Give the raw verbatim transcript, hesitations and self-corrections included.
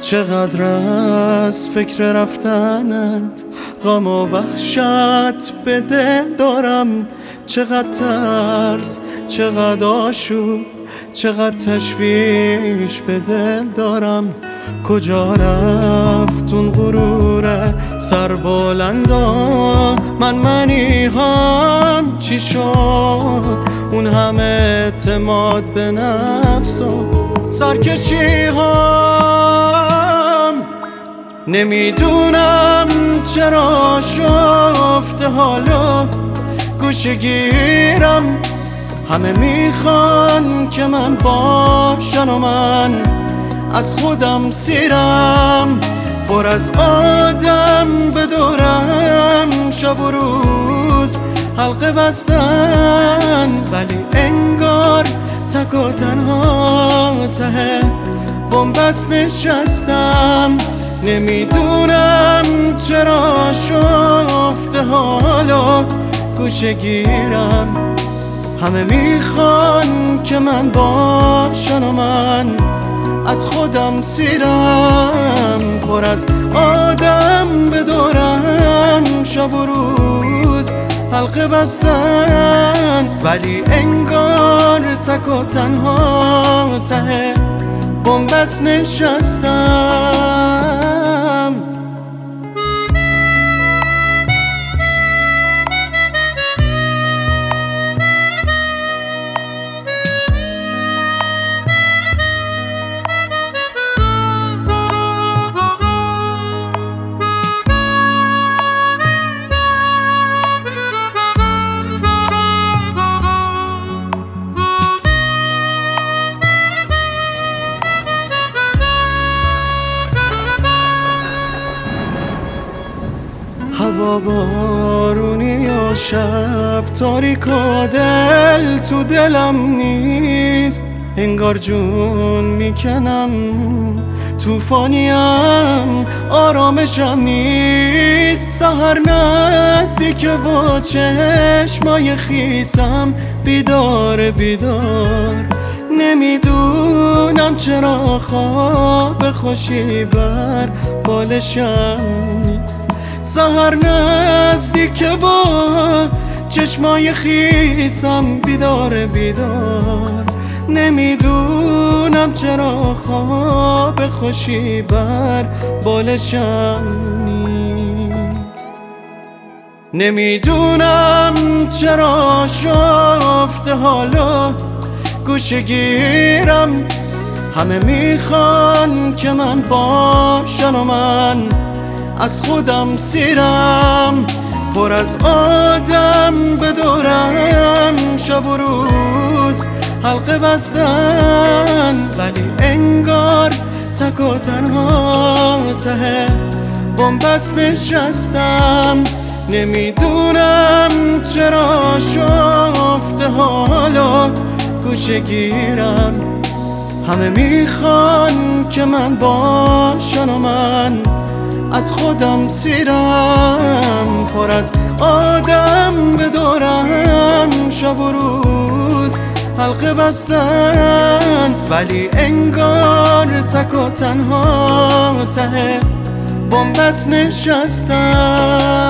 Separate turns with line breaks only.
چقدر از فکر رفتنت غم و وحشت به دل دارم، چقدر ترس، چقدر آشوب، چقدر تشویش به دل دارم. کجا رفت اون غروره سربلندا؟ من منی هم چی شد اون همه اعتماد به نفس و سرکشی هم؟ نمیدونم چرا شفته حالا گوشه گیرم، همه میخوان که من باشن و من از خودم سیرم. پر از آدم به دورم شب و روز حلقه بستن، ولی انگار تک و تنها ته بنبست نشستم. نمیدونم چرا شفته حالا گوشه گیرم، همه میخوان که من باشن و من از خودم سیرم. پر از آدم به دورم شب و روز حلقه بستن، ولی انگار تک و تنها ته بنبست نشستم. هوا بارونی یا شب تاریک و دل تو دلم نیست، انگار جون میکنم توفانیم آرامشم نیست. سحر نزدیک و چشمای خیسم بیدار بیدار، نمیدونم چرا خواب خوشی بر بالشم نیست. سحر نزدیک و چشمای خیسم بیدار بیدار، نمیدونم چرا خواب خوشی بر بالشم نیست. نمیدونم چرا شفته حالا گوشه گیرم، همه میخوان که من باشن و من از خودم سیرم. پر از آدم به دورم شب و روز حلقه بستن، ولی انگار تک و تنها ته بنبست نشستم. نمیدونم چرا شفته حالا گوشه گیرم، همه میخوان که من باشن و من از خودم سیرم. پر از آدم به دورم شب و روز حلقه بستن، ولی انگار تک و تنها ته بنبست نشستم.